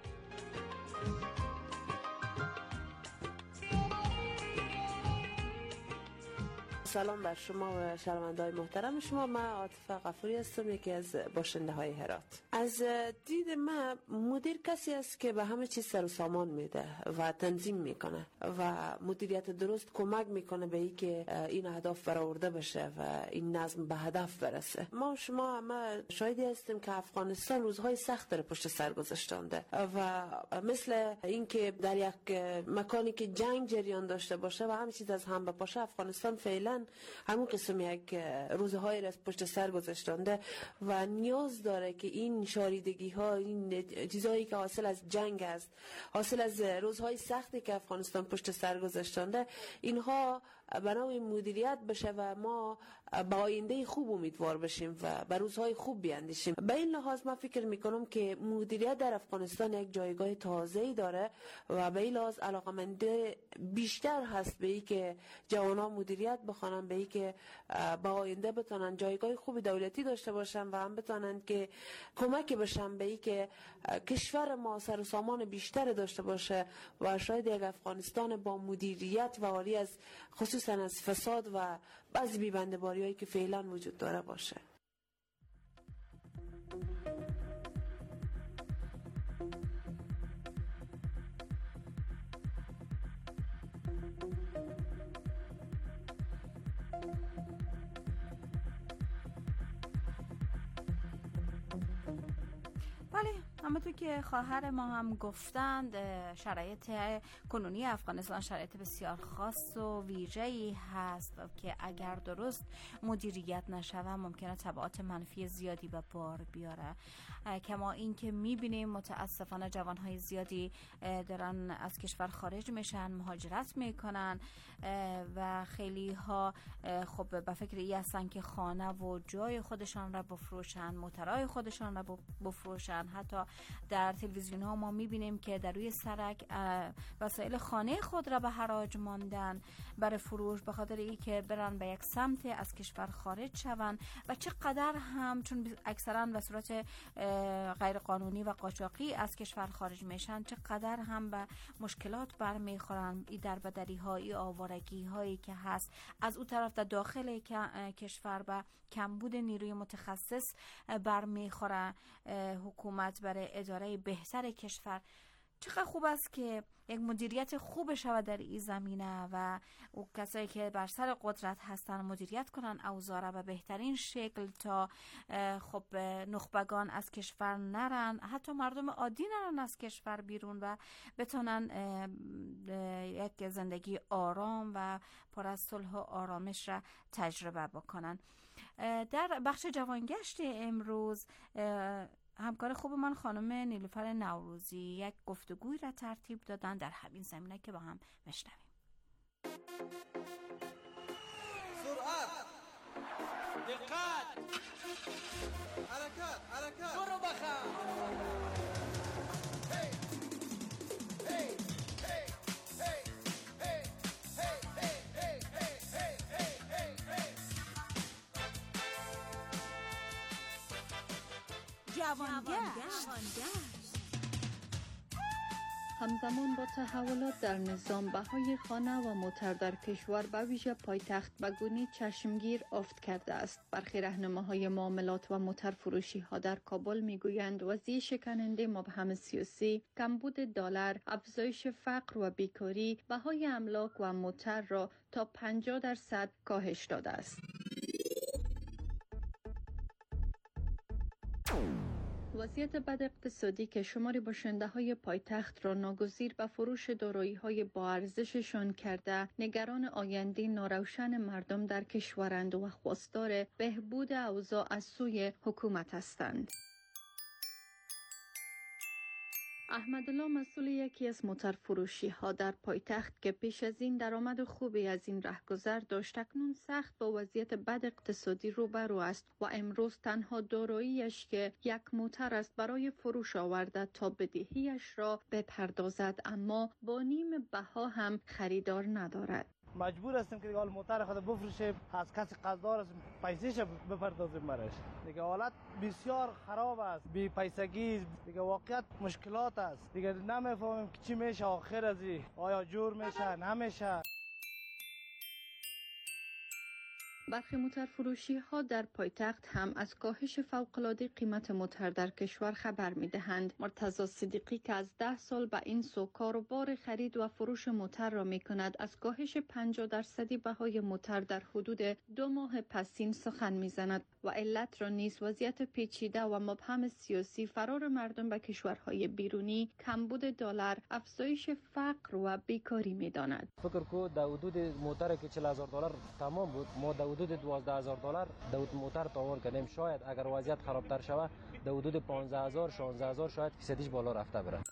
Speaker 20: سلام بر شما و شنونده‌های محترم شما. من عاطفه غفوری هستم، یکی از باشنده های هرات. از دید من مدیر کسی است که به همه چیز سر و سامان میده و تنظیم میکنه و مدیریت درست کمک میکنه به این که این اهداف برآورده بشه و این نظم به هدف برسه. ما شما همه شاهدی هستیم که افغانستان روزهای سخت در پشت سر گذاشته و مثل اینکه در یک مکانی که جنگ جریان داشته باشه و همه چیز از هم بپاشه، افغانستان فعلا همون قسم یک روزهای را پشت سر گذاشتنده و نیاز داره که این شاریدگی ها، این چیزهایی که حاصل از جنگ است، حاصل از روزهای سختی که افغانستان پشت سر گذاشتنده، اینها به نوع مدیریت بشه و ما به آینده خوب امیدوار بشیم و به روزهای خوب بیاندیشیم. به این لحاظ من فکر میکنم که مدیریت در افغانستان یک جایگاه تازه‌ای داره و به این لحاظ علاقمندی بیشتر هست به این که جوانان مدیریت بخوانن، به این که به آینده بتونن جایگاه خوبی دولتی داشته باشن و هم بتونن که کمک بشن به این که کشور ما سر و سامان بیشتر داشته باشه و شاید یک افغانستان با مدیریت و عالی از خصوصا از فساد و بعضی بی‌بنده‌باری‌هایی که فعلا وجود داره باشه.
Speaker 6: بله، همونطور که خواهر ما هم گفتند، شرایط کنونی افغانستان شرایط بسیار خاص و ویژه‌ای هست که اگر درست مدیریت نشود ممکنه تبعات منفی زیادی به بار بیاره. کما این که میبینیم متاسفانه جوانهای زیادی دارن از کشور خارج میشن، مهاجرت میکنن و خیلی ها خب به فکر این هستن که خانه و جای خودشان را بفروشن، موترهای خودشان را بفروشن. حتی در تلویزیون ها ما میبینیم که در روی سرک وسایل خانه خود را به حراج ماندن برای فروش، به خاطر ای که برن به یک سمت از کشور خارج شون و چقدر هم چون اکثرا به صورت غیر قانونی و قاچاقی از کشور خارج میشن، چقدر هم به مشکلات برمیخورن. ای در بدری های آوارگی هایی که هست، از اون طرف در داخل کشور به کمبود نیروی متخصص برمیخوره حکومت برای اداره بهتر کشور. چقدر خوب است که یک مدیریت خوب شود در این زمینه و او کسایی که بر سر قدرت هستن مدیریت کنن اوضاع را به بهترین شکل تا خب نخبگان از کشور نرن، حتی مردم عادی نرن از کشور بیرون و بتونن یک زندگی آرام و پر از صلح و آرامش را تجربه بکنن. در بخش جوانگشت امروز همکار خوب من خانم نیلوفر نوروزی یک گفتگوی را ترتیب دادن در همین زمینه که با هم بشنویم.
Speaker 2: دقت. حرکت حرکت. برو بخند. هی هی هی هی هی هی هی هی هی هی.
Speaker 9: جوانگشت.
Speaker 21: همزمان با تحولات در نظام، بهای خانه و موتر در کشور به ویژه پایتخت به گونی چشمگیر افت کرده است. برخی راهنماهای معاملات و موتر فروشی ها در کابل میگویند وضعیت شکننده مبهم سیاسی، کمبود دلار، افزایش فقر و بیکاری بهای املاک و موتر را تا پنجاه درصد کاهش داده است. وضعیت بد اقتصادی که شماری باشنده های پایتخت را ناگزیر به فروش دارایی‌های با ارزششان کرده، نگران آینده ناروشن مردم در کشورند و خواستار بهبود اوضاع از سوی حکومت هستند. احمدالله مسئول یکی از موتر فروشی ها در پایتخت که پیش از این درآمد خوبی از این رهگذر داشت، اکنون سخت با وضعیت بد اقتصادی روبرو است و امروز تنها داراییش که یک موتر است برای فروش آورده تا بدهیش را بپردازد، اما با نیم بها هم خریدار ندارد.
Speaker 22: مجبور هستیم که دیگه موتر خود بفروشیم، از کسی قرضدار هستیم پیسه‌ش بپردازیم برش. دیگه حالت بسیار خراب است، بی پیسگی، دیگه واقعیت مشکلات است. دیگه نمیفهمیم که چی میشه آخر از این، آیا جور میشه نمیشه.
Speaker 21: برخی موتر فروشی ها در پایتخت هم از کاهش فوق‌العاده قیمت موتر در کشور خبر می دهند. مرتضی صدیقی که از ده سال به این سو کاروبار خرید و فروش موتر را می کند، از کاهش پنجاه درصدی بهای موتر در حدود دو ماه پسین سخن می زند و علت را نیز وضعیت پیچیده و مبهم سیاسی، فرار مردم به کشورهای بیرونی، کمبود دلار، افزایش فقر و بیکاری می داند.
Speaker 22: فکر کو در حدود موتر که چهل هزار دلار تمام بود، ما در حدود دوازده هزار دلار در موتر تاور کردیم. شاید اگر وضعیت خرابتر شود در حدود پانزده هزار شانزده هزار شاید فیصدیش بالا رفته بره.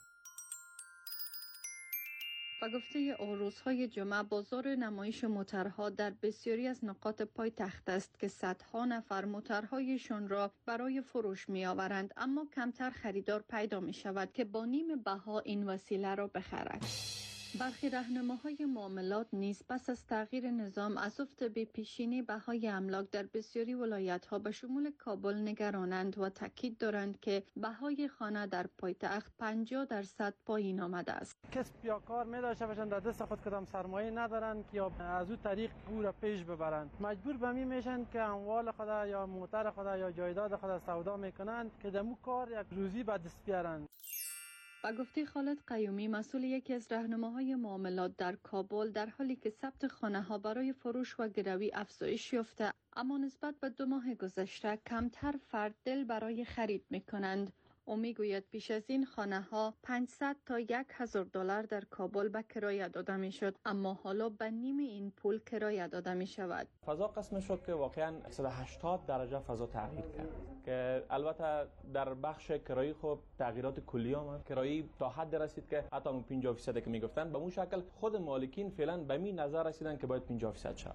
Speaker 21: با گفته عروضهای جمعه، بازار نمایش موترها در بسیاری از نقاط پایتخت است که صدها نفر موترهایشان را برای فروش می آورند، اما کمتر خریدار پیدا می شود که با نیم بها این وسیله را بخرد. برخی راهنماهای معاملات نیز پس از تغییر نظام از افت به پیشینی بهای املاک در بسیاری ولایت‌ها به شمول کابل نگرانند و تاکید دارند که بهای خانه در پایتخت پنجاه درصد پایین آمده است.
Speaker 22: کسب یا کار می داشته باشند، در دست خود کدام سرمایه ندارند یا از او طریق او را پیش ببرند. مجبور به می میشن که اموال خود یا موتر خود یا جایداد خود سودا میکنند که دمو کار یک روزی به دست بیارند.
Speaker 21: با گفته خالد قیومی، مسئول یکی از راهنماهای معاملات در کابل، در حالی که ثبت خانه ها برای فروش و گروی افزایش یافته، اما نسبت به دو ماه گذشته کمتر فرد دل برای خرید می کنند. او میگوید پیش از این خانه ها پانصد تا یک هزار دلار در کابل به کرایه داده می شد، اما حالا به نیم این پول کرایه داده می شود.
Speaker 23: فضا قسم شد که واقعا صد و هشتاد درجه فضا تغییر کرد، که البته در بخش کرایی خب تغییرات کلی آمد. کرایی تا حد رسید که حتی اون پنجاه درصد که میگفتن به اون شکل خود مالکین فعلا به می نظر رسیدن که باید پنجاه درصد شود.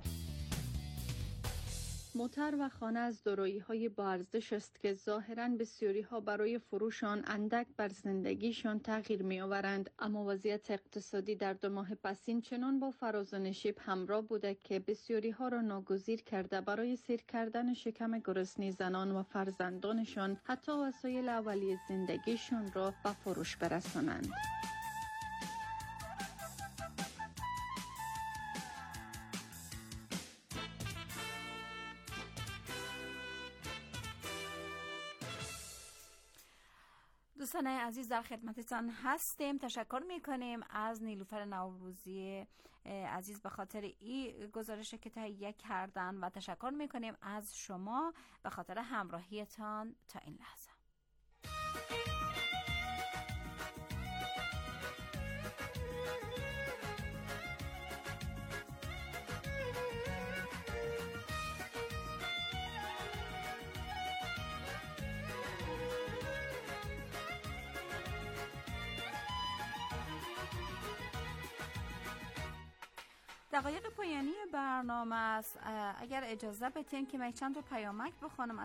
Speaker 21: موتر و خانه از دارایی‌های با ارزش است که ظاهراً بسیاری‌ها برای فروش آن اندک بر زندگیشان تغییر می‌آورند، اما وضعیت اقتصادی در دو ماه پسین چنان با فراز و نشیب همراه بوده که بسیاری‌ها را ناگزیر کرده برای سیر کردن شکم گرسنه زنان و فرزندانشان حتی وسایل اولیه زندگیشان را به فروش برسانند.
Speaker 6: دوستان عزیز در خدمتتان هستیم. تشکر میکنیم از نیلوفر نوروزی عزیز به خاطر این گزارشی که تهیه کردن و تشکر میکنیم از شما به خاطر همراهیتان تا این لحظه. دقایق پایانی برنامه است. اگر اجازه بدین که من چند تا پیامک بخونم